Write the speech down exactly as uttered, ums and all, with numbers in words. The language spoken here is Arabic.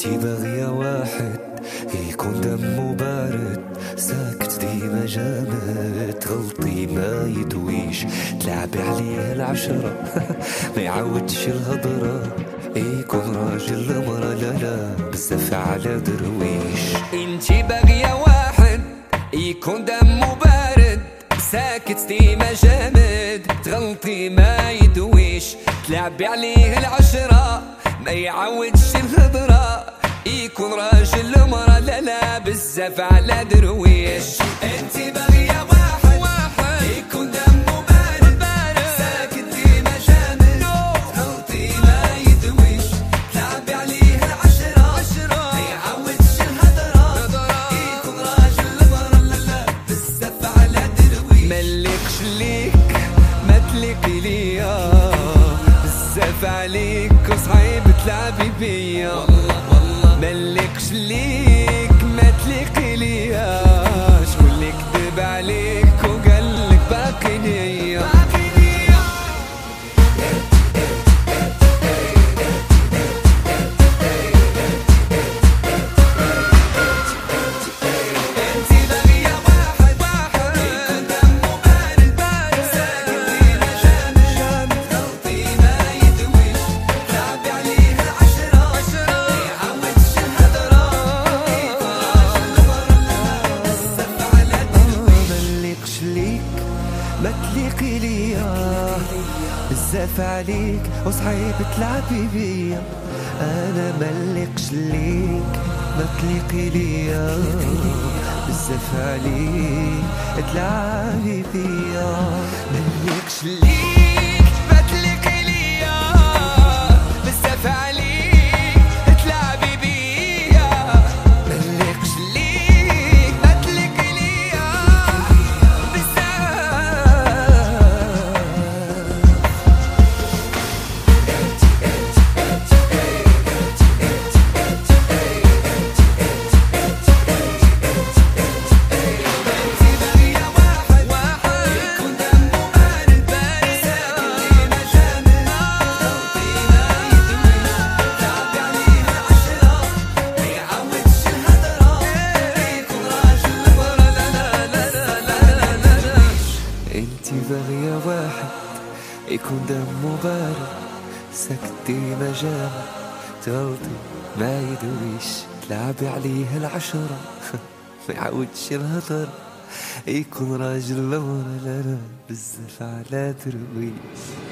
انتي باغية واحد يكون دمه بارد، ساكت ديما جامد، تغلطي ما يدويش، تلعبي عليه العشرة ما يعودش الهضرة، يكون راجل مرة لا لا بزاف على درويش. انتي باغية واحد يكون دمه بارد، ساكت ديما جامد، تغلطي ما يدويش، تلعبي عليه العشرة ما يعودش الهضرة، يكون راجل مرة لا لا بزاف على درويش. انتي باغية واحد واحد يكون دمه بارد بارد، ساكت ديما جامد، تغلطي ما يدويش، تلعبي عليه العشرة عشرة ما يعودش الهضرة، يكون راجل مرة لا لا بزاف على درويش. ملكش ليك ما تليقي ليا، بزاف عليك وصعيب تلعبي بيا، ملكش ليك ما تليقي ليا، شكون اللي كذب عليك وقالك باقي ليا. ما تليقي ليا، بزاف عليك وصعيب تلعبي بيا، انا ملقش ليك ما تليقي ليا، بزاف عليك تلعبي بيا، ملقش ليك ما تليقي ليا، بزاف عليك تلعبي بيا، ملقش ليك ما تليقي ليا، انتي باغية واحد يكون دمه بارد، ساكت ديما جامد، تغلطي ما يدويش، تلعبي عليه العشرة ما يعودش الهضر، يكون راجل مرة لا لا بزاف على درويش.